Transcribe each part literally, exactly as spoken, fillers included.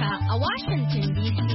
Amurka a Washington D C.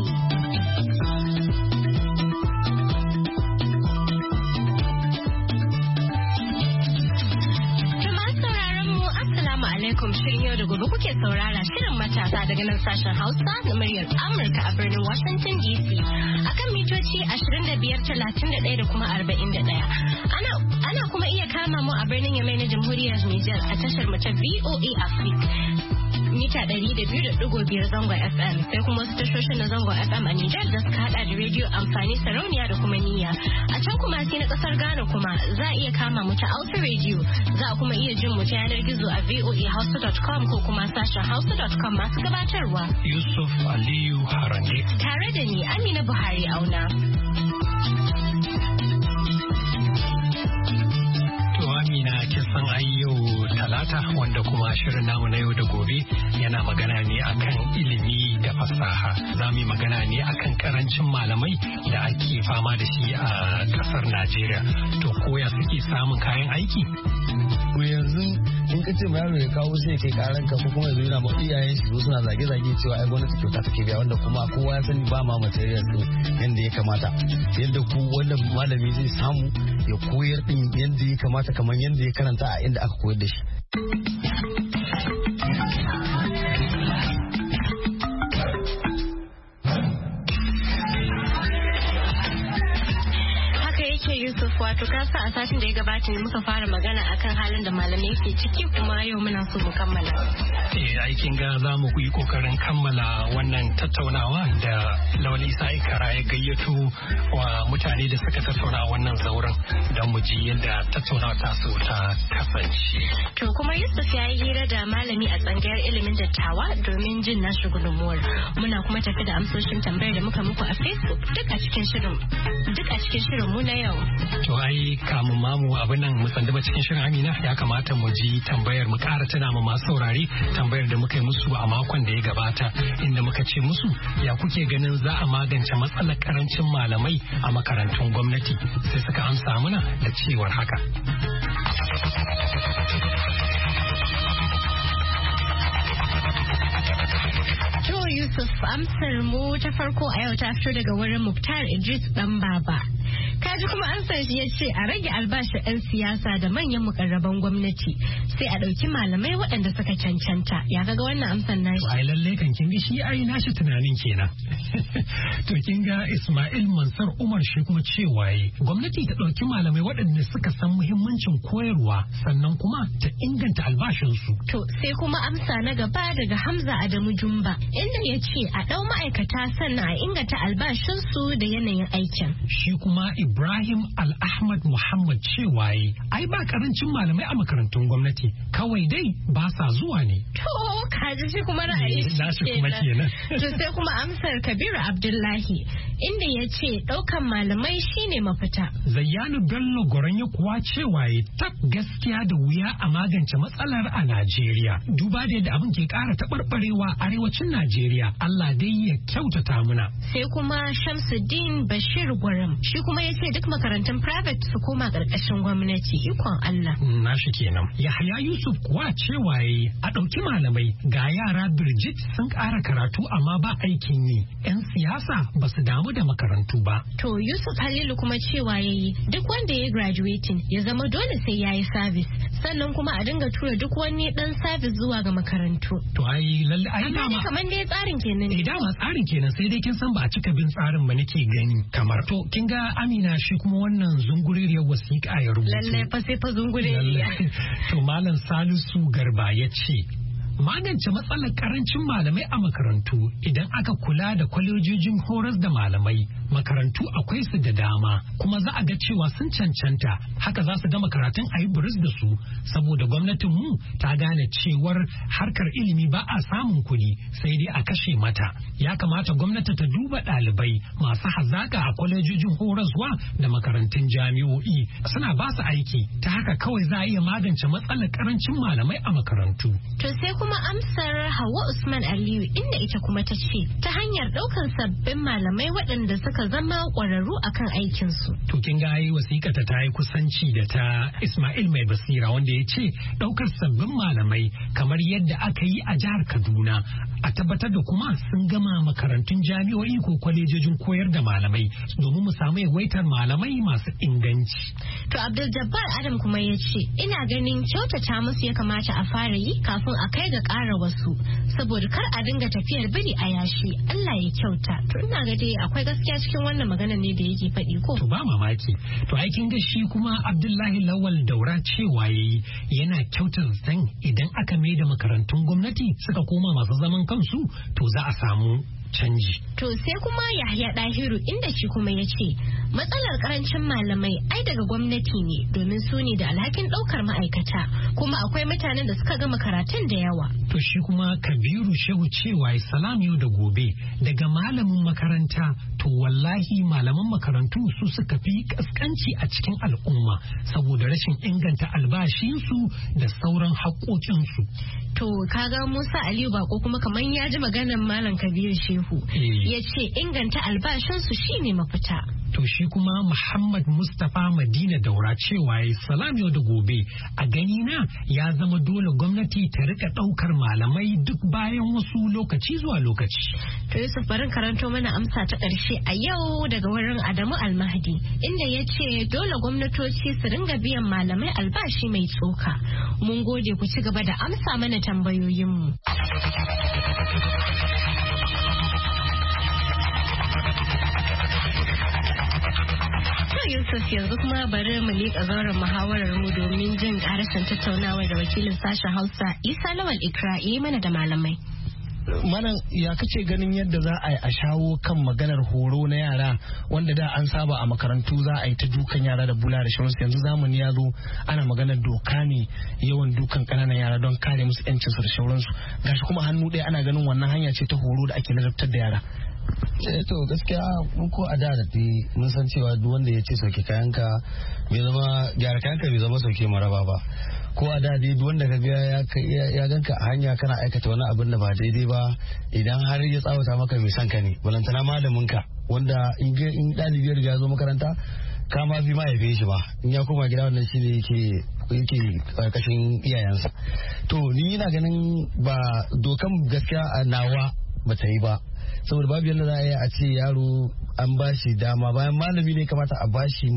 Alaikum, shirin yau da gobe kuke saurara shirin matasa daga nan sashen Hausa na muryar Amurka a birnin Washington D C akan mitoci ashirin da biyar, talatin da ɗaya da kuma arba'in da ɗaya. Ana ana kuma iya kama mu a birnin Yamai na Jamhuriyar Nijar a tashar mu ta V O A Africa mita ɗari da biyu da ɗigo biyar zangon F M, sai kuma wasu tashoshin na zangon F M a Nijar da suka hada da rediyo amfani sarauniya da kuma niyya. A can kuma sai na kasar Ghana kuma za a iya kama mu ta Alpha Radio, za a kuma iya jin mu ta yanar gizo a v o a hausa dot com ko kuma sashen hausa dot com. Masu gabatarwa Yusuf Aliyu Harande tare da ni Amina Buhari Auna. Amina, kin san ai yau talata wanda kuma shirin namu na yau da gobe yana magana ne akan ilimi da fasaha. Za mu yi magana ne akan karancin malamai da ake fama da shi a kasar Najeriya. To koya suke samun kayan aiki? To yanzu in ka ce yaro ya kawo sai kai karan ka ko kuma yanzu yana ma iyayen shi suna zage-zage cewa ai gwamnati kyauta take biya, wanda kuma kowa ya sani ba ma material din yanda ya kamata. Yadda ku wanda malami zai samu ya koyar din yadda ya kamata kamar yadda ya karanta a inda aka koyar da shi. Yusuf, wato kasa a satin da ya gabata ne muka fara magana akan halin da malamai ke ciki, kuma yau muna so mu kammala. Eh, aikin ga za mu yi kokarin kammala wannan tattaunawa da Lawal Isa Ikara ya gayyato wa mutane da suka tattauna wannan zauren don mu ji yadda tattaunawa ta so ta kasance. To kuma Yusuf ya yi hira da malami a tsangayar ilimin dattawa domin jin nashi gudunmuwar. Muna kuma tafi da amsoshin tambayar da muka muku a Facebook duk a cikin shirin duk a cikin shirin mu na yau. To ai kamun mamu abin nan mu tsandaba cikin shirin Amina ya kamata mu ji tambayar mu ƙara tana ma masu saurare tambayar da muka yi musu a makon da ya gabata, inda muka ce musu ya kuke ganin za a magance matsalar karancin malamai a makarantun gwamnati, sai suka amsa mana da cewar haka. To Yusuf, amsar mu ta farko a yau ta fito daga wurin Muktar Idris Dan Baba. Kaji kuma an san shi ya ce a rage albashin 'yan siyasa da manyan mukarraban gwamnati sai a ɗauki malamai waɗanda suka cancanta. Ya kaga wannan amsan nashi? Ai lalle kan kin ga shi ai nashi tunanin kenan. To kin ga Ismail Mansur Umar shi kuma cewa yi gwamnati ta ɗauki malamai waɗanda suka san muhimmancin koyarwa sannan kuma ta inganta albashinsu. To sai kuma amsa na gaba daga Hamza Adamu Jumba inda ya ce a ɗau ma'aikata sannan a inganta albashinsu da yanayin aikin. Shi kuma Ibrahim Al-Ahmad Muhammad cewa yi ai ba karancin malamai a makarantun gwamnati, kawai dai ba sa zuwa ne. To kaji shi kuma ra'ayi shi kuma kenan. To sai kuma amsar Kabiru Abdullahi inda ya ce ɗaukan malamai shine mafita. Zayyanu Bello Goranyo kuwa cewa yi tak gaskiya da wuya a magance matsalar a Najeriya. Duba da yadda abin ke ƙara taɓarɓarewa arewacin Najeriya, Allah dai ya kyautata muna. Sai kuma Shamsuddin Bashir Gwaram shi kuma ya ce duk makarantun private su koma ƙarƙashin gwamnati, ikon Allah. Na shi kenan. Yahaya Yusuf kuwa cewa yi a ɗauki malamai ga yara Birjit sun ƙara karatu amma ba aikin yi. 'Yan siyasa ba su damu da makarantu ba. To Yusuf Halilu kuma cewa ya yi duk wanda ya graduating ya zama dole sai ya yi service, sannan kuma a dinga tura duk wani ɗan service zuwa ga makarantu. To ai lalle ai dama kamar dai tsarin kenan. Eh dama tsarin kenan, sai dai kin san ba a cika bin tsarin ba nake gani kamar. To kin ga Amina shi kuma wannan zunguriyar wasiƙa ya rubuta. Lalle fa sai fa zunguriyar. To Malam Salisu Garba ya ce magance matsalar karancin malamai a makarantu idan aka kula da kwalejojin horas da malamai. Makarantu akwai su da dama kuma za a ga cewa sun cancanta, haka za su gama karatun a yi buris da su, saboda gwamnatin mu ta gane cewar harkar ilimi ba a samun kuɗi sai dai a kashe mata. Ya kamata gwamnati ta duba ɗalibai masu hazaka a kwalejojin horaswa da makarantun jami'o'i, suna ba su aiki, ta haka kawai za a iya magance matsalar karancin malamai a makarantu. To sai kuma amsar Hauwa Usman Aliyu inda ita kuma ta ce ta hanyar ɗaukar sabbin malamai waɗanda suka zama ƙwararru akan aikinsu. To kin ga yi wasiƙa ta ta yi kusanci da ta Ismail Mai Basira wanda ya ce ɗaukar sabbin malamai kamar yadda aka yi a jihar Kaduna a tabbatar da kuma sun gama makarantun jami'o'i ko kwalejojin koyar da malamai domin mu samu yawaitar malamai masu inganci. To Abdul Jabbar Adam kuma ya ce ina ganin kyautata musu ya kamata a fara yi kafin a kai ga ƙara wasu saboda kar a dinga tafiyar biri a yashi. Allah ya kyauta. To ina ga dai akwai gaskiya cikin wannan magana ne da yake faɗi ko. To ba mamaki. To aikin ga shi kuma Abdullahi Lawal Daura cewa yayi yana kyautar zan idan aka mai da makarantun gwamnati suka koma masu zaman kansu to za a samu canji. To sai kuma Yahya Dahiru inda shi kuma ya ce matsalar karancin malamai ai daga gwamnati ne domin su ne da alhakin daukar ma'aikata kuma akwai mutanen da suka gama karatun da yawa. To shi kuma Kabiru Shehu cewa salam yau da gobe daga malamin makaranta to wallahi malaman makarantu su suka fi kaskanci a cikin al'umma saboda rashin inganta albashinsu da sauran haƙoƙinsu. To kaga Musa Aliyu Bako kuma kamar ya ji maganar Malam Kabiru Shehu ya ce inganta albashinsu shine mafita. To shi kuma Muhammad Mustapha Madina Daura cewa ya salam yau da gobe a gani na ya zama dole gwamnati ta rika daukar malamai duk bayan wasu lokaci zuwa lokaci. To Yusuf barin karanto mana amsa ta ƙarshe a yau daga wurin Adamu Almahdi inda ya ce dole gwamnatoci su ringa biyan malamai albashi mai tsoka. Mun gode ku ci gaba da amsa mana tambayoyinmu. Yusuf yanzu kuma bari mu liƙa zauren muhawarar mu domin jin ƙarashin tattaunawa da wakilin sashen Hausa Isa Lawal Ikra yi mana da malamai. Malam ya kace ganin yadda za a yi a shawo kan maganar horo na yara wanda da an saba a makarantu za a yi ta dukan yara da bula da shirinsu yanzu zamani ya zo ana maganar doka ne yawan dukan ƙananan yara don kare musu ƴancinsu da shauransu gashi kuma hannu ɗaya ana ganin wannan hanya ce ta horo da ake ladabtar da yara. eh to gaskiya mun ko a da da mun san cewa duk wanda ya ce sauke kayanka bai zama gyara kayanka bai zama sauke maraba ba ko a da dai duk wanda ka ga ya ganka a hanya kana aikata wani abin da ba daidai ba idan har ya tsawata maka mai son ka ne balantana malamin ka wanda in ɗalibi ya riga zo makaranta ka ma fi ma ya fi shi ba in ya koma gida wannan shine yake yake karkashin iyayensa to ni ina ganin ba dokan gaskiya a nawa ba ta yi ba saboda babu yadda za a yi a ce yaro an ba shi dama bayan malami ne kamata a ba shi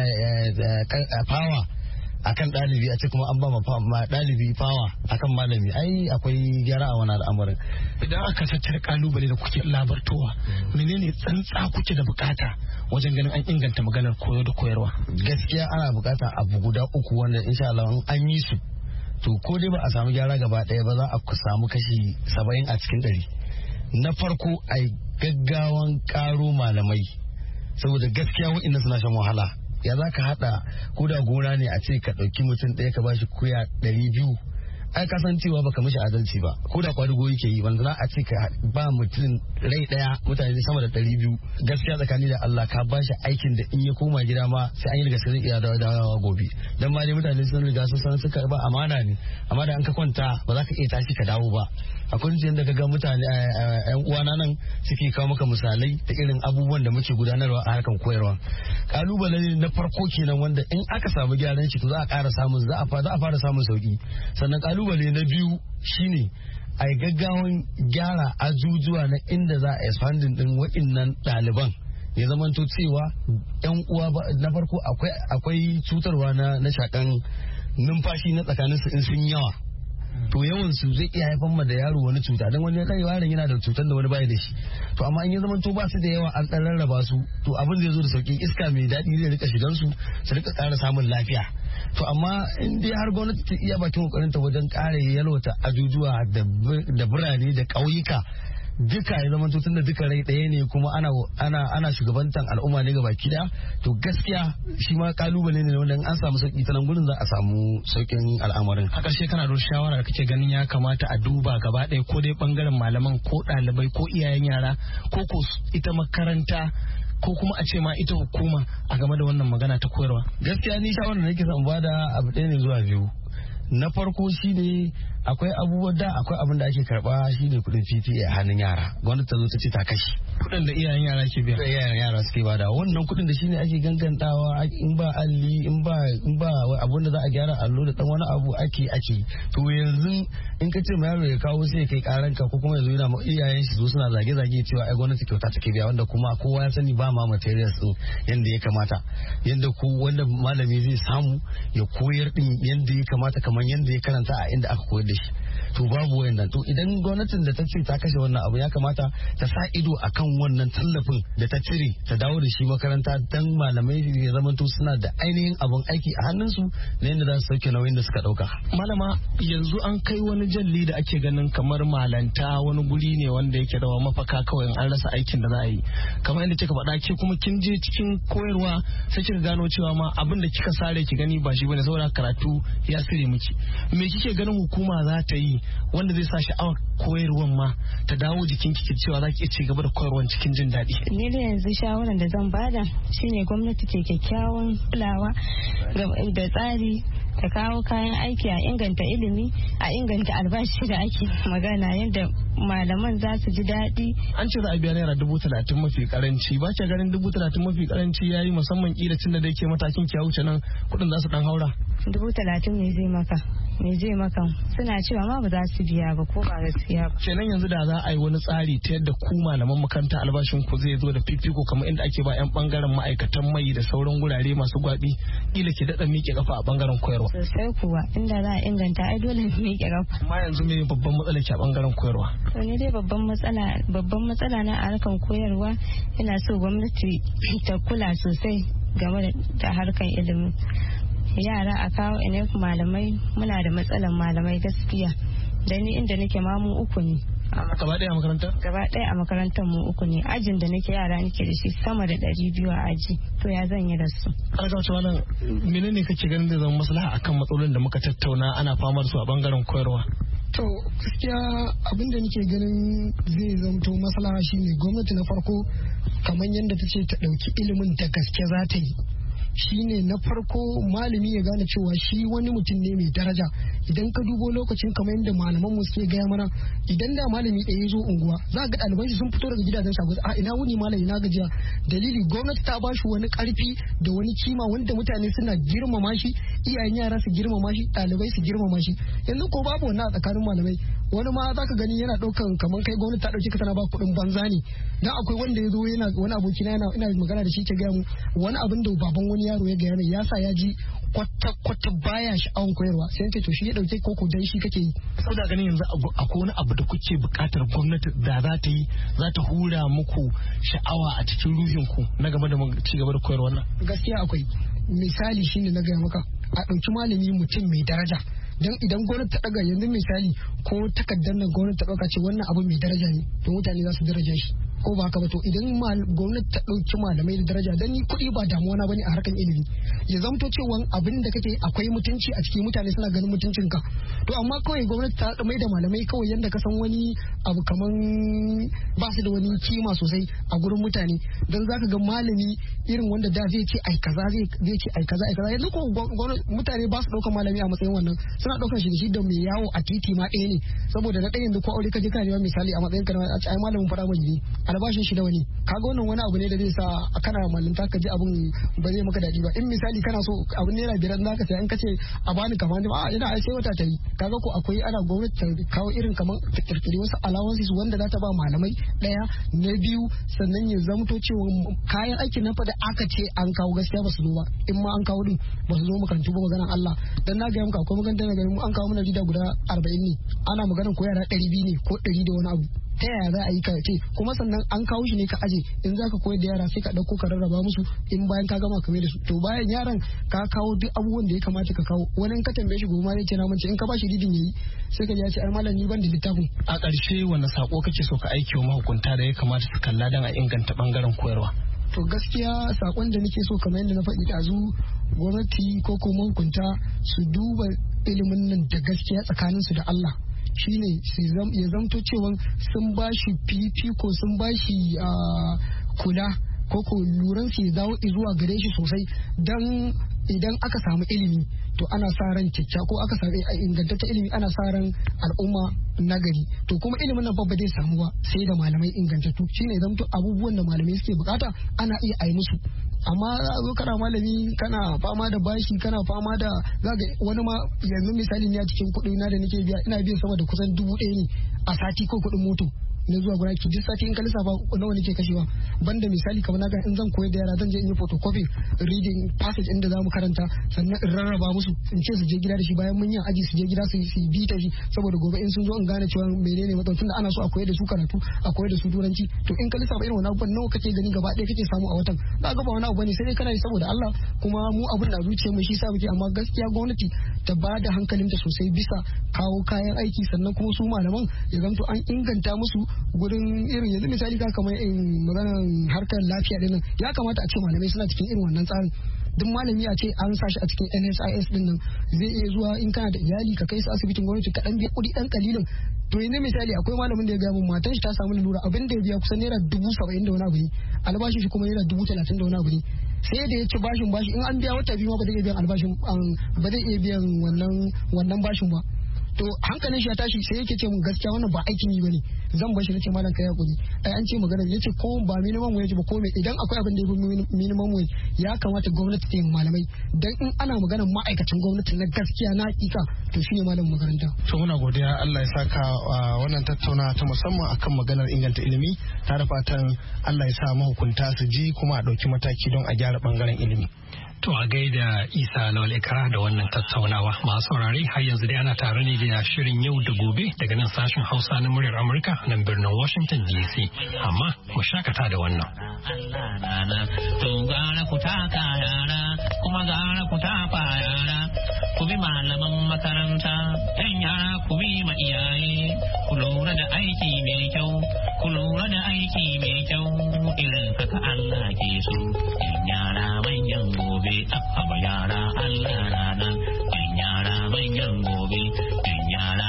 fawa akan ɗalibi a ce kuma an ba ma ɗalibi fawa akan malami ai akwai gyara a wani al'amarin. Idan aka tattara kalubale da kuke labartowa menene tsantsa kuke da bukata wajen ganin an inganta maganar koyo da koyarwa? Gaskiya ana bukata abu guda uku wanda insha Allah an yi su to ko dai ba a samu gyara gaba ɗaya ba za a samu kashi saba'in a cikin ɗari. Na farko a gaggawan karo malamai saboda gaskiya wa'inda suna shan wahala ya za ka haɗa ko da gona ne a ce ka ɗauki mutum ɗaya ka bashi kuya ɗari biyu ai kasancewa baka mishi adalci ba ko da kwadugo yake yi wanda a ce ka ba mutum rai ɗaya mutane sama da ɗari biyu gaskiya tsakani da Allah ka bashi aikin da in ya koma gida ma sai an yi daga sai iya dawowa gobe dan ma dai mutane sun riga sun san suka ba amana ne amma da an ka kwanta ba za ka iya tashi ka dawo ba akwai yadda ka ga mutane yan uwana nan suke kawo maka misalai da irin abubuwan da muke gudanarwa a harkar koyarwa kalubale na farko kenan wanda in aka samu gyaran shi to za a ƙara samun za a fara samun sauki sannan kalubale na biyu shine a yi gaggawan gyara ajujuwa na inda za a expanding din wa'innan ɗaliban ya zamanto cewa yan uwa na farko akwai cutarwa na shakan numfashi na tsakaninsu in sun yawa to yawan su zai iya haifar ma da yaro wani cuta dan wani kai yaron yana da cutar da wani bai da shi to amma in ya zama to ba su da yawa an dan rarraba su to abin zai zo da sauki iska mai daɗi zai rika shigan su su rika ƙara samun lafiya to amma in dai har gwamnati ta iya bakin kokarin ta wajen ƙara yalwata ajujuwa da birane da ƙauyuka duka ya zama tun da duka rai ɗaya ne kuma ana ana ana shugabantan al'umma ne gabaki daya to gaskiya shi ma kalubale ne wanda an samu sauki ta nan gurin za a samu saukin al'amarin. A ƙarshe kana da shawara da kake ganin ya kamata a duba gaba ɗaya ko dai bangaren malaman ko ɗalibai ko iyayen yara ko ko ita makaranta ko kuma a ce ma ita hukuma a game da wannan magana ta koyarwa. Gaskiya ni shawarar da nake son bada abu ɗaya ne zuwa biyu. Na farko shine akwai abubuwa da akwai abin da ake karba shine kudin P T A a hannun yara gwamnati ta zo ta ce ta kashe kudin da iyayen yara ke biya iyayen yara suke bada wannan kudin da shine ake gangantawa in ba alli in ba in ba abun da za a gyara allo da dan wani abu ake ake to yanzu in ka ce ma yaro ya kawo sai kai karanka ko kuma yanzu yana ma iyayen shi zo suna zage zage cewa ai gwamnati kyauta take biya wanda kuma kowa ya sani ba ma materials din yanda ya kamata yanda ko wanda malami zai samu ya koyar din yanda ya kamata kamar yanda ya karanta a inda aka koyar da shi to babu wayannan to idan gwamnatin da ta ce ta kashe wannan abu ya kamata ta sa ido akan wannan tallafin da ta cire ta dawo da shi makaranta dan malamai ya zamanto suna da ainihin abun aiki a hannunsu na yadda za su sauke nauyin da suka dauka. Malama yanzu an kai wani jalli da ake ganin kamar malanta wani guri ne wanda yake da mafaka kawai an rasa aikin da za a yi kamar yadda kika faɗa ke kuma kin je cikin koyarwa sai kika gano cewa ma abin da kika sare ki gani ba shi bane saboda karatu ya sire miki me kike ganin hukuma za ta yi wanda zai sa sha'awar koyarwan ma ta dawo jikin ki cewa za ki iya ci gaba da koyarwan cikin jin daɗi. Ni da yanzu shawaran da zan bada shine gwamnati ke kyakkyawan kulawa da tsari ta kawo kayan aiki a inganta ilimi a inganta albashi da ake magana yadda malaman za su ji daɗi. An ce za a biya naira dubu talatin mafi karanci ba ke ganin dubu talatin mafi karanci ya yi musamman kila tun da dai ke matakin ki wuce nan kuɗin za su ɗan haura. Dubu talatin me zai maka me zai maka suna cewa ma ba za su biya ba ko ba gaskiya ba. Kenan yanzu da za a yi wani tsari ta yadda ku malaman makaranta albashin ku zai zo da fifiko kamar inda ake ba 'yan bangaren ma'aikatan mai da sauran gurare masu gwaɓi kila ki daɗa miƙe kafa a bangaren koyarwa. Sosai kuwa inda za a inganta ai dole mu miƙe kafa. Amma yanzu me babban matsala ke a bangaren koyarwa? To ne dai babban matsala babban matsala na a harkan koyarwa ina so gwamnati ta kula sosai game da harkan ilimi. Yara a kawo ina malamai muna da matsalan malamai gaskiya da ni inda nake ma mu uku ne. Gaba ɗaya a makarantar? Gaba ɗaya a makarantar mu uku ne ajin da nake yara nake da shi sama da ɗari biyu a aji to ya zan yi da su. Alga wata wannan menene kake ganin zai zama maslaha akan matsalolin da muka tattauna ana fama da su a bangaren koyarwa? To gaskiya abin da nake ganin zai zamto maslaha shine gwamnati na farko kamar yadda ta ce ta ɗauki ilimin da gaske za ta yi. Shine na farko malami ya gane cewa shi wani mutum ne mai daraja idan ka dubo lokacin kamar yadda malaman mu suke gaya mana idan da malami ɗaya ya zo unguwa za ga ɗaliban shi sun fito daga gidajen shago a ina wuni malami na gajiya dalili gwamnati ta ba shi wani ƙarfi da wani kima wanda mutane suna girmama shi iyayen yara su girmama shi ɗalibai su girmama shi yanzu ko babu wannan a tsakanin malamai wani ma zaka gani yana ɗaukan kamar kai gwamnati ta ɗauki ka tana ba kuɗin banza ne dan akwai wanda ya zo yana wani abokina yana ina magana da shi ke gaya mu wani abin da baban wani yaro ya gaya mai ya sa ya ji kwata kwata baya sha'awan koyarwa sai ce to shi ya dauke koko dan shi kake yi saboda ganin yanzu akwai wani abu da kuke buƙatar gwamnati da za ta yi za ta hura muku sha'awa a cikin ruhin ku na game da ci gaba da koyarwa nan gaskiya akwai misali shine na gaya maka a ɗauki malami mutum mai daraja dan idan gwamnati ta daga yanzu misali ko takardar nan gwamnati ta dauka ce wannan abu mai daraja ne to mutane za su daraja shi ko ba haka ba to idan gwamnati ta dauki malamai da daraja dan ni kuɗi ba damuwa na bane a harkan ilimi ya zamto cewa abin da kake akwai mutunci a cikin mutane suna ganin mutuncin ka to amma kawai gwamnati ta mai da malamai kawai yanda ka san wani abu kaman ba su da wani kima sosai a gurin mutane dan zaka ga malami irin wanda da zai ce ai kaza zai zai ce ai kaza ai kaza yanzu ko mutane ba su dauka malami a matsayin wannan suna daukar shi da shi da mai yawo a titi ma ɗaya ne saboda na ɗayan da ko aure ka je kana misali a matsayin kana a ce ai malamin fara ne albashin shi da wani kaga wannan wani abu ne da zai sa kana malinta ka ji abun ba zai maka daɗi ba in misali kana so abun naira biyar zaka sai in kace a bani kamar a ina ai sai wata ta yi kaga ko akwai ana gwamnati ta kawo irin kamar ta kirkiri wasu allowances wanda za ta ba malamai ɗaya na biyu sannan ya zamto cewa kayan aikin nan fa da aka ce an kawo gaskiya ba su zo ba in ma an kawo din ba su zo makarantu ba maganar Allah dan na ga muka akwai maganar da mu an kawo mana rida guda arba'in ne ana maganar ko yara ɗari biyu ne ko ɗari da wani abu ta yaya za a yi ka ce kuma sannan an kawo shi ne ka aje in za ka koyar da yara sai ka ɗauko ka rarraba musu in bayan ka gama ka mai da su to bayan yaran ka kawo duk abubuwan da ya kamata ka kawo wani ka tambaye shi goma zai ce na mance in ka ba shi ridin yayi sai ka ji ya ce ai malam ni ban da littafin. A ƙarshe wani sako kake so ka aiki wa mahukunta da ya kamata su kalla don a inganta bangaren koyarwa? To gaskiya sakon da nake so kamar yadda na faɗi ɗazu gwamnati ko ko mahukunta su duba ilimin nan da gaskiya tsakaninsu da Allah shine ya zamto cewa sun ba shi fifiko sun ba shi kula ko ko luran su ya dawo zuwa gare shi sosai dan idan aka samu ilimi to ana sa ran kyakkya ko aka samu ingantaccen ilimi ana sa ran al'umma nagari to kuma ilimin nan fa ba zai samu ba sai da malamai ingantattu shine zamto abubuwan da malamai suke bukata ana iya ai musu amma zo kana malami kana fama da bashi kana fama da zaga wani ma yanzu misali ne a cikin kuɗi na da nake biya ina biyan sama da kusan dubu ɗaya ne a sati ko kuɗin moto na zuwa guda ki duk sati in ka lissafa nawa nake kashewa banda misali kamar na ga in zan koyar da yara zan je in yi photocopy reading passage inda zamu karanta sannan in rarraba musu in ce su je gida da shi bayan mun yi aji su je gida su yi bita shi saboda gobe in sun zo in gane cewa menene matsalar tunda ana so a koyar da su karatu a koyar da su turanci to in ka lissafa irin wannan abubuwan nawa kake gani gaba ɗaya kake samu a watan za ga ba wani abu bane sai dai kana yi saboda Allah kuma mu abin da zuciya mu shi sa muke amma gaskiya gwamnati ta ba da hankalinta sosai bisa kawo kayan aiki sannan kuma su malaman ya zanto an inganta musu gurin irin yanzu misali ka kamar in maganar harkar lafiya dinnan ya kamata a ce malamai suna cikin irin wannan tsarin duk malami a ce an sa shi a cikin N S I S din nan zai iya zuwa in kana da iyali ka kai su asibitin gwamnati ka dan biya kuɗi dan kalilin to yanzu misali akwai malamin da ya ga mun matan shi ta samu lalura abin da ya biya kusan naira dubu saba'in da wani abu ne albashin shi kuma naira dubu talatin da wani abu ne sai da ya ci bashin bashi in an biya wata biyu ma ba zai iya biyan albashin ba zai iya biyan wannan wannan bashin ba to hankalin shi ya tashi sai yake ce mun gaskiya wannan ba aikin yi bane zan bar shi nace malam kai hakuri ai an ce magana yace ko ba minimum wage ba ko me idan akwai abin da ya fi minimum wage ya kamata gwamnati ta yi malamai dan in ana magana ma'aikacin gwamnati na gaskiya na hakika to shine malamin makaranta to muna godiya Allah ya saka wannan tattauna ta musamman akan maganar inganta ilimi tare fatan Allah ya sa mahukunta su ji kuma a dauki mataki don a gyara bangaren ilimi. To a gaida Isa Lawal Ikra da wannan tattaunawa masu saurare har yanzu dai ana tare ne da shirin yau da gobe daga nan sashen Hausa na muryar Amurka nan birnin Washington D C amma mu shakata da wannan. To gara ku taka yara kuma gara ku tafa yara ku bi malaman makaranta yan yara ku bi ma iyaye ku lura da aiki mai kyau ku lura da aiki mai kyau irin haka Allah ke so yan yara manyan gobe abba yara Allah rana yan yara manyan gobe yan yara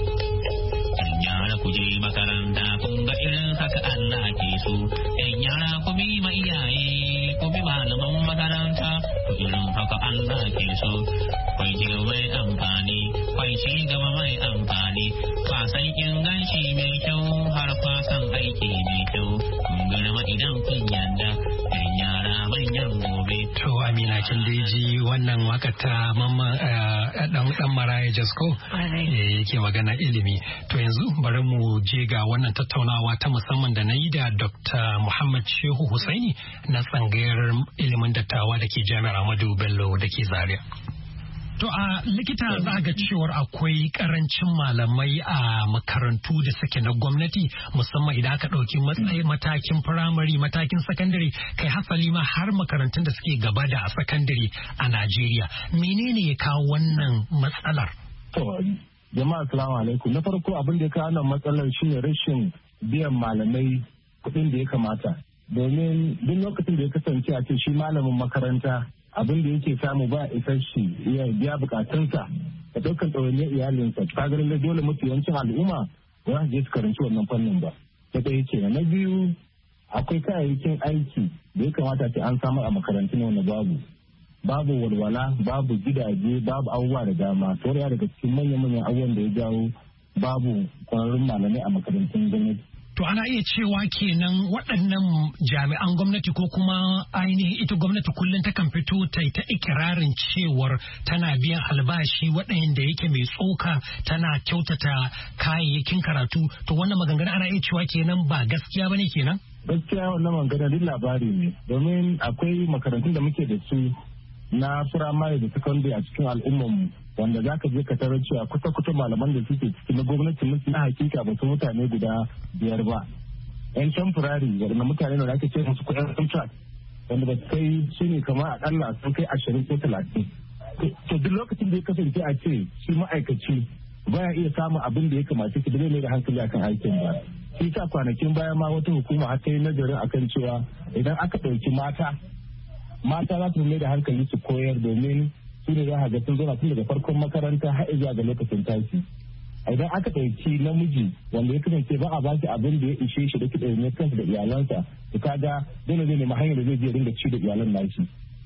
yan yara ku je makaranta kun ga irin haka Allah ke so yan yara ku bi ma iyaye ku bi malaman makaranta ku irin haka Allah ke so kwai ci mai amfani kwai ci gaba mai amfani kwasan inganci mai kyau har kwasan aiki mai kyau kun girma idan kun yanda yan yara manyan gobe. To Amina kin dai ji wannan waka ta mamma dan dan Maraya Jasko yake magana ilimi. To yanzu bari mu je ga wannan tattaunawa ta musamman da na yi da Doctor Muhammad Shehu Husaini na tsangayar ilimin dattawa da ke Jami'ar Ahmadu Bello da ke Zaria. To a likita za ga cewar akwai karancin malamai a makarantu da suke na gwamnati musamman idan aka ɗauki matsayin matakin firamare matakin sakandare kai hasali ma har makarantun da suke gaba da sakandare a Najeriya. Menene ya kawo wannan matsalar? To jama'a assalamu alaikum. Na farko abin da ya kawo wannan matsalar shine rashin biyan malamai kuɗin da ya kamata. Domin duk lokacin da ya kasance a ce shi malamin makaranta abin da yake samu ba isasshe ya biya bukatunsa da dukkan ɗawainiyar iyalinsa ta ganin da dole mafi yawancin al'umma ba za su je su karanci wannan fannin ba da ɗaya ke na biyu akwai kayayyakin aiki da ya kamata ce an samar a makarantu ne wanda babu babu walwala babu gidaje babu abubuwa da dama sauriya daga cikin manya-manyan abubuwan da ya jawo babu kwararrun malamai a makarantun gwamnati. To ana iya cewa kenan waɗannan jami'an gwamnati ko kuma ainihin ita gwamnati kullum takan fito ta ta ikirarin cewar tana biyan albashi waɗanda yake mai tsoka tana kyautata kayayyakin karatu to wannan maganganu ana iya cewa kenan ba gaskiya bane kenan? Gaskiya wannan maganganu duk labari ne domin akwai makarantun da muke da su na firamare da sakandare a cikin al'ummarmu wanda za ka je ka tarar cewa kusa-kusa malaman da suke ciki na gwamnati na hakika ba su mutane guda biyar ba. Yan temporary wadanda mutane da ake ce musu kuɗin contract wanda ba su kai su ne kamar akalla sun kai ashirin ko talatin. To duk lokacin da ya kasance a ce shi ma'aikaci baya iya samun abin da ya kamata ki zai mai da hankali akan aikin ba. Shi sa kwanakin baya ma wata hukuma har ta yi nazarin akan cewa idan aka ɗauki mata mata za su mai da hankali su koyar domin su ne za a ga sun zauna tun daga farkon makaranta har zuwa ga lokacin tashi. Idan aka ɗauki namiji wanda ya kasance ba a ba shi abin da ya ishe shi da kiɗa ne kansa da iyalansa to kaga dole ne nemi hanyar da zai je dinga ci da iyalan nashi.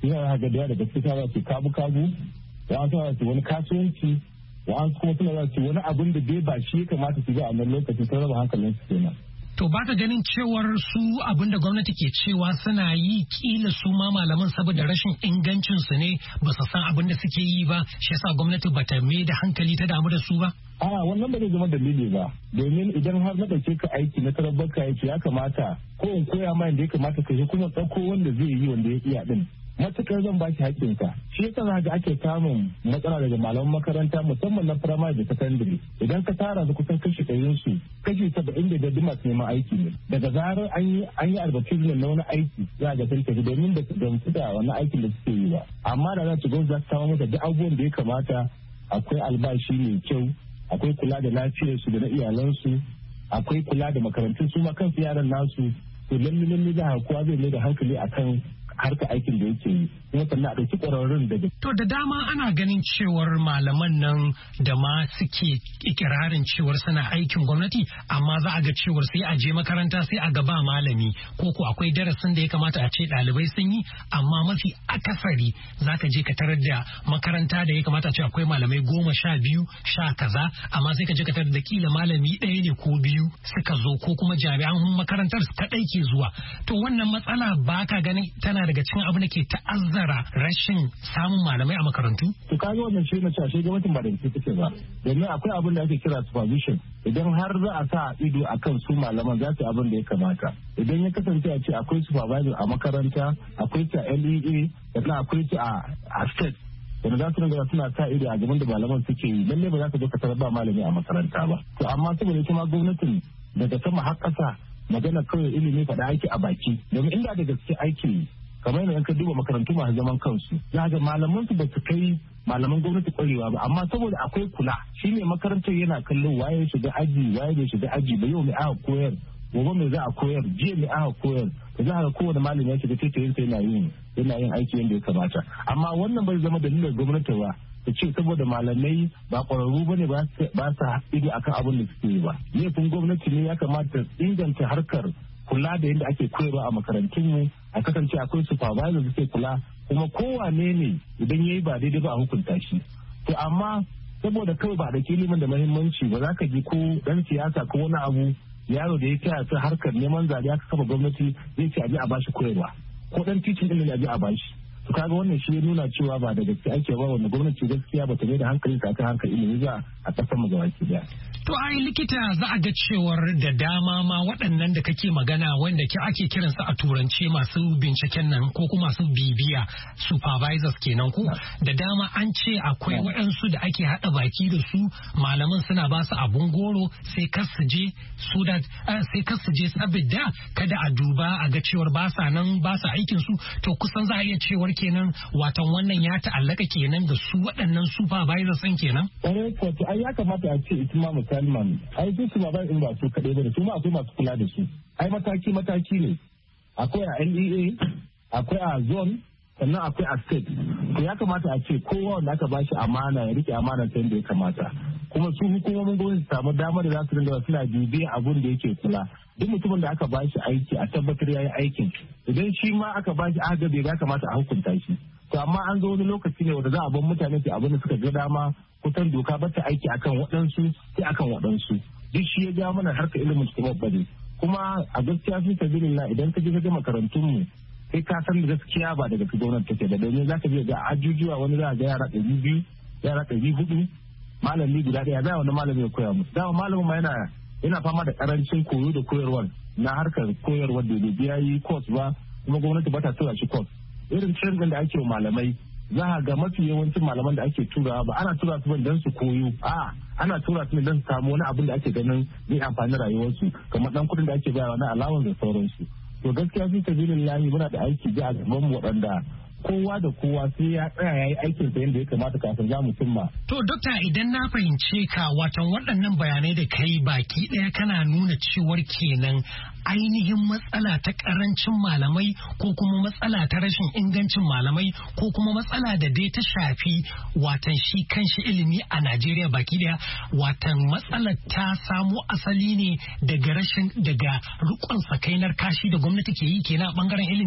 yana ga da daga cikin za su kabu kabu wa'ansu za su wani kasuwanci wa'ansu kuma suna za su wani abin da bai ba shi ya kamata su ga a nan lokacin sun raba hankalin su kenan. To ba ka ganin cewar su abin da gwamnati ke cewa suna yi kila su ma malaman saboda rashin ingancin su ne ba su san abin da suke yi ba shi yasa gwamnati ba ta mai da hankali ta damu da su ba? A wannan ba zai zama dalili ba domin idan har na ɗauke ka aiki na tarar baka yake ya kamata ko in koya ma yadda ya kamata ka yi kuma ɗauko wanda zai yi wanda ya iya din. Matukar zan ba shi haƙƙinsa shi yasa za ga ake samun matsala daga malaman makaranta musamman na firamare da sakandare idan ka tara su kusan kashi ɗarin su kashi saba'in da biyar masu neman aiki ne daga zarar an yi an yi advertisement na wani aiki za ga sun tafi domin da gamsu da wani aikin da suke yi ba amma da za su gwamnati za su samu mata duk abubuwan da ya kamata akwai albashi mai kyau akwai kula da lafiyarsu da na iyalansu akwai kula da makarantun su ma kansu yaran nasu to lalle lalle za kowa zai mai da hankali akan harka aikin da yake yi kuma sannan a ɗauki ƙwararrun daga. To da dama ana ganin cewar malaman nan da ma suke ikirarin cewar suna aikin gwamnati amma za a ga cewar sai a je makaranta sai a ga ba malami ko ko akwai darasin da ya kamata a ce ɗalibai sun yi amma mafi akasari za ka je ka tarar da makaranta da ya kamata a ce akwai malamai goma sha biyu sha kaza amma sai ka je ka tarar da kila malami ɗaya ne ko biyu suka zo ko kuma jami'an makarantar su kaɗai ke zuwa. To wannan matsala ba ka ganin tana daga cikin abu da ke ta'azzara rashin samun malamai a makarantu? To kaga wannan shi na cewa shi gwamnatin ba da ita take ba. Domin akwai abin da ake kira supervision. Idan har za a sa ido akan su malaman za su abin da ya kamata. Idan ya kasance a ce akwai supervisor a makaranta, akwai ta L E A, sannan akwai ta a state. Wanda za su ringa suna sa ido a gaban da malaman suke yi. Lallai ba za ka zo ka tarar ba malami a makaranta ba. To amma saboda ita ma gwamnatin daga sama har ƙasa magana kawai ilimi faɗa aiki a baki. Domin inda da gaske aiki kamar yadda ka duba makarantu masu zaman kansu za ga malaman su ba su kai malaman gwamnati kwarewa ba amma saboda akwai kula shine makarantar yana kallon waye shiga aji waye bai shiga aji ba yau mai aka koyar gobe mai za a koyar jiya mai aka koyar da za a ga kowane malami ya shiga taitayin sai yana yin yana yin aiki yadda ya kamata amma wannan bai zama dalilin gwamnati ba ta ce saboda malamai ba kwararru ba ne ba sa ido akan abin da suke yi ba laifin gwamnati ne ya kamata inganta harkar kula da yadda ake koyarwa a makarantunmu a kasance akwai supervisor da suke kula kuma kowane ne idan ya yi ba daidai ba a hukunta shi to amma saboda kawai ba da ilimin da mahimmanci ba za ka ji ko dan siyasa ko wani abu yaro da ya taya ta harkar neman zaɓe aka kafa gwamnati zai ce a je a bashi koyarwa ko dan titin ilimi a je a bashi to kaga wannan shi ya nuna cewa ba da gaske ake ba wanda gwamnati gaskiya ba ta mai da hankali ta kan hankali ilimi ba a kasar mu gabaki daya. To ai likita za a ga cewar da dama ma waɗannan da kake magana wanda ke ake kiransu a turance masu binciken nan ko kuma masu bibiya supervisors kenan ko da dama an ce akwai waɗansu da ake haɗa baki da su malaman suna ba su abun goro sai kar su je su da sai kar su je saboda kada a duba a ga cewar ba sa nan ba sa aikin su to kusan za a iya cewar kenan watan wannan ya ta'allaka kenan ga su waɗannan supervisors ɗin kenan. Eh ko ai ya kamata a ce ita ma musamman ai su supervisors ba su kaɗai ba da su ma akwai masu kula da su ai mataki mataki ne akwai a N E A akwai a zone sannan akwai a state to ya kamata a ce kowa wanda aka bashi amana ya rike amana ta yadda ya kamata kuma su hukumomin gwamnati su samu damar da za su ringa suna bibiyan abun da yake kula duk mutumin da aka bashi aiki a tabbatar ya yi aikin idan shi ma aka bashi agabe ya kamata a hukunta shi to amma an zo wani lokaci ne wanda za a bar mutane su abin da suka ga dama kusan doka ba ta aiki akan waɗansu sai akan waɗansu duk shi ya ja mana harkar ilimin su babba ne kuma a gaskiya fi sabilillah idan ka je ka ga makarantun mu sai ka san da gaskiya ba daga gwamnati take da domin za ka je ga ajujuwa wani za ga yara ɗari biyu yara ɗari hudu malami guda ɗaya za wani malami ya koya musu dama malamin ma yana yana fama da karancin koyo da koyarwar na harkar koyarwar da bai ya yi course ba kuma gwamnati ba ta tura shi course irin training da ake wa malamai za a ga mafi yawancin malaman da ake turawa ba ana tura su don su koyo a ana tura su ne don su samu wani abin da ake ganin zai amfani rayuwarsu kamar dan kudin da ake bayarwa na allowance da sauransu to gaskiya fi sabilillahi muna da aiki ji a gaban mu waɗanda kowa da kowa sai ya tsaya ya yi aikin sa yadda ya kamata kafin za mu cimma. To dokta idan na fahimce ka watan waɗannan bayanai da kai baki ɗaya kana nuna cewar kenan ainihin matsala ta ƙarancin malamai ko kuma matsala ta rashin ingancin malamai ko kuma matsala da dai ta shafi watan shi kanshi ilimi a Najeriya baki ɗaya watan matsalar ta samo asali ne daga rashin daga rikon sakainar kashi da gwamnati ke yi kenan a ɓangaren ilimi?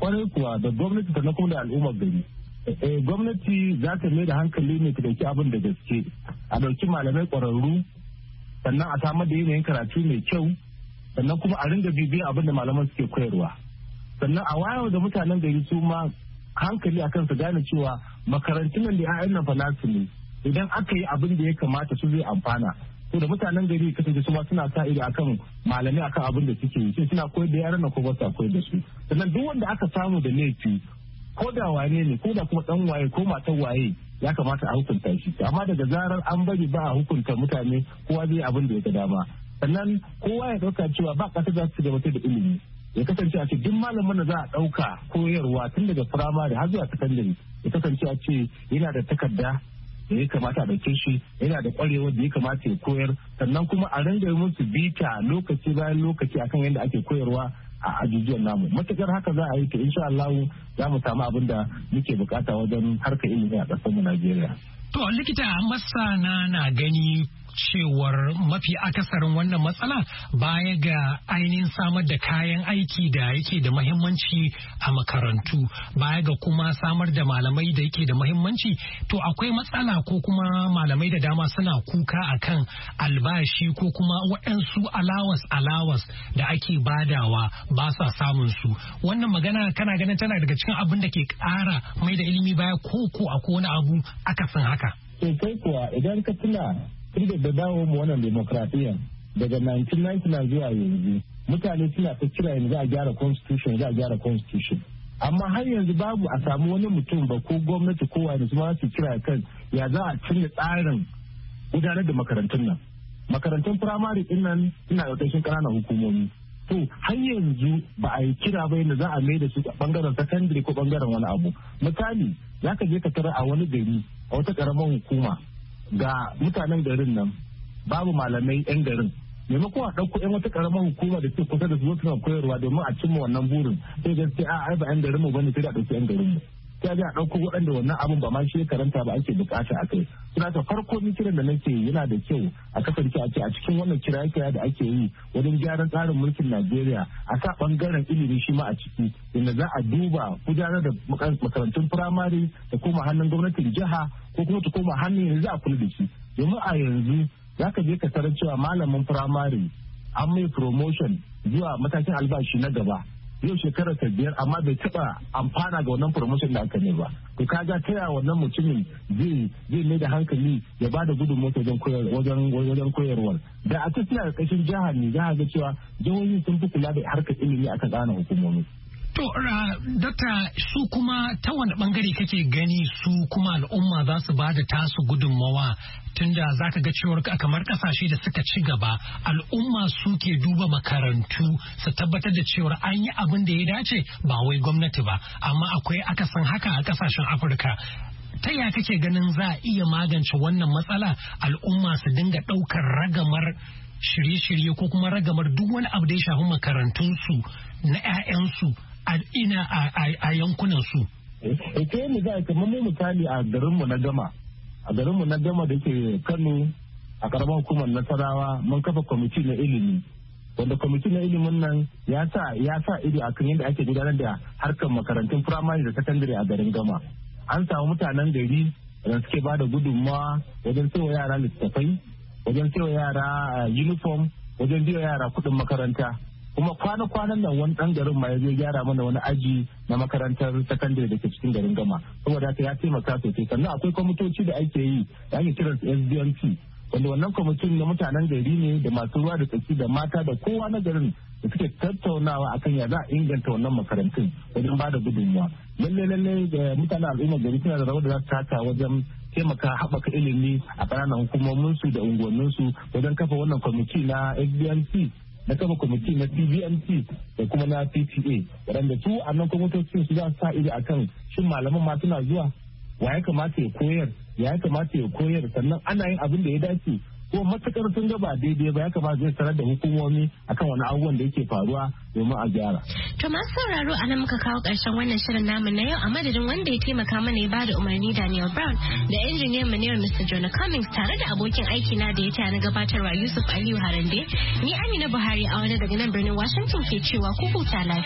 kwarai kuwa da gwamnati ta na kuma da al'ummar gari. Gwamnati za ta mai da hankali ne ta dauki abin da gaske, a dauki malamai kwararru, sannan a samar da yanayin karatu mai kyau, sannan kuma a ringa bibiyar abin da malaman suke koyarwa, sannan a wayar da mutanen gari su ma hankali akan su gane cewa makarantun nan da 'ya'yan nan fa nasu ne, idan aka yi abin da ya kamata su zai amfana. To da mutanen gari kasance su ma suna sa ido akan malamai akan abin da suke yi, sai suna koyar da yaran nan ko ba su koyar da su. Sannan duk wanda aka samu da laifi, ko da wane ne, ko da kuma dan waye ko matan waye, ya kamata a hukunta shi. Amma daga zarar an bari ba a hukunta mutane, kowa zai abin da ya ga dama. Sannan kowa ya dauka cewa ba kasa za su gabatar da ilimi, ya kasance a ce duk malamin da za a dauka koyarwa tun daga firamare har zuwa sakandare, ya kasance a ce yana da takarda da ya kamata a dauke shi, yana da kwarewa da ya kamata ya koyar, sannan kuma a ringa musu bita lokaci bayan lokaci akan yadda ake koyarwa a ajujuwan namu. Matukar haka za a yi ta insha Allah za mu samu abin da muke bukata wajen harkar ilimi a ƙasar mu Najeriya. To likita, masana na gani cewar mafi akasarin wannan matsala baya ga ainihin samar da kayan aiki da yake da mahimmanci a makarantu, baya ga kuma samar da malamai da yake da mahimmanci, to akwai matsala ko kuma malamai da dama suna kuka akan albashi ko kuma waɗansu alawas alawas da ake badawa ba sa samun su. Wannan magana kana ganin tana daga cikin abin da ke ƙara mai da ilimi baya ko ko akwai wani abu akasin haka? Sosai kuwa, idan ka tuna tun da dawo mu wannan demokradiyya daga nineteen ninety-nine zuwa yanzu, mutane suna ta kira yanzu za a gyara constitution za a gyara constitution, amma har yanzu babu a samu wani mutum ba ko gwamnati ko wani su ma su kira kan ya za a canza tsarin gudanar da makarantun nan. Makarantun firamare din nan suna ƙarƙashin ƙananan hukumomi, to har yanzu ba a yi kira ba yadda za a mai da su a bangaren sakandare ko bangaren wani abu. Misali, za ka je ka tara a wani gari a wata ƙaramar hukuma ga mutanen garin nan babu malamai 'yan garin, maimakon a ɗauko 'yan wata ƙaramar hukuma da ke kusa da su suna koyarwa domin a cimma wannan burin, sai gaskiya a ai ba 'yan garin mu bane, sai da ɗauki 'yan garin mu, sai a ɗauko waɗanda wannan abun ba ma shi karanta ba ake bukata a kai. Suna ta farko ni kiran da nake yana da kyau a kasance a ce a cikin wannan kira-kira da ake yi wajen gyaran tsarin mulkin Najeriya a sa ɓangaren ilimi shi ma a ciki, inda za a duba gudanar da makarantun firamare da kuma hannun gwamnatin jiha ko kuma ta koma hannun yanzu a kula da shi. Domin a yanzu za ka je ka tarar cewa malamin firamare an mai promotion zuwa matakin albashi na gaba, yau shekarar ta biyar amma bai taba amfana ga wannan promotion da aka ne ba. To kaga ta yaya wannan mutumin zai zai mai da hankali ya ba da gudunmawa wajen koyar wajen wajen koyarwar. Da a cikin ƙarƙashin jihar ne za a ga cewa jihohi sun fi kula da harkar ilimi akan ƙananan hukumomi. To, Dokta, su kuma ta wani bangare kake gani su kuma al'umma za su ba da tasu gudunmawa, tunda za ka ga cewar kamar kasashe da suka ci gaba al'umma suke duba makarantu su tabbatar da cewar an yi abin da ya dace ba wai gwamnati ba, amma akwai akasin haka a kasashen Afirka. Ta ya kake ganin za a iya magance wannan matsala, al'umma su dinga ɗaukar ragamar shirye-shirye ko kuma ragamar duk wani abu da ya shafi makarantunsu na 'ya'yansu a ina a yankunan su? Ita mu za a kamar mu misali a garinmu na Gama. A garinmu na Gama da ke Kano a karamar hukumar Nasarawa mun kafa kwamiti na ilimi. Wanda kwamiti na ilimin nan ya sa ya sa ido akan yadda ake gudanar da harkar makarantun firamare da sakandare a garin Gama. An samu mutanen gari da suke ba da gudunmawa wajen sayo yara littattafai, wajen sayo yara uniform, wajen biya yara kuɗin makaranta. Kuma kwana-kwanan nan wani ɗan garin ma ya zai gyara mana wani aji na makarantar sakandare da ke cikin garin Gama, saboda haka ya taimaka sosai. Sannan akwai kwamitoci da ake yi da ake kiran su S D M T, wanda wannan kwamitin na mutanen gari ne da masu ruwa da tsaki da mata da kowa na garin da suke tattaunawa akan ya za a inganta wannan makarantun wajen ba da gudunmuwa. Lalle lalle da mutanen al'ummar gari suna da rawar da za su taka wajen taimaka haɓaka ilimi a ƙananan hukumominsu da unguwanninsu wajen kafa wannan kwamiti na S D M T, na kafa kwamiti na T B M T da kuma na P T A, waɗanda su a nan kwamitocin su za su sa ido akan shin malaman ma suna zuwa, wa ya kamata ya koyar, ya kamata ya koyar, sannan ana yin abin da ya dace, ko matukar sun ga ba daidai ba ya kamata zai sanar da hukumomi akan wani abubuwan da yake faruwa domin a gyara. To masu sauraro a nan muka kawo ƙarshen wannan shirin namu na yau, a madadin wanda ya taimaka mana ya bada umarni Daniel Brown da injiniyan mu ne Mister Jonah Cummings tare da abokin aiki na da ya tana gabatarwa Yusuf Aliyu Harande, ni Amina Buhari a wani daga nan birnin Washington ke cewa ku huta lafiya.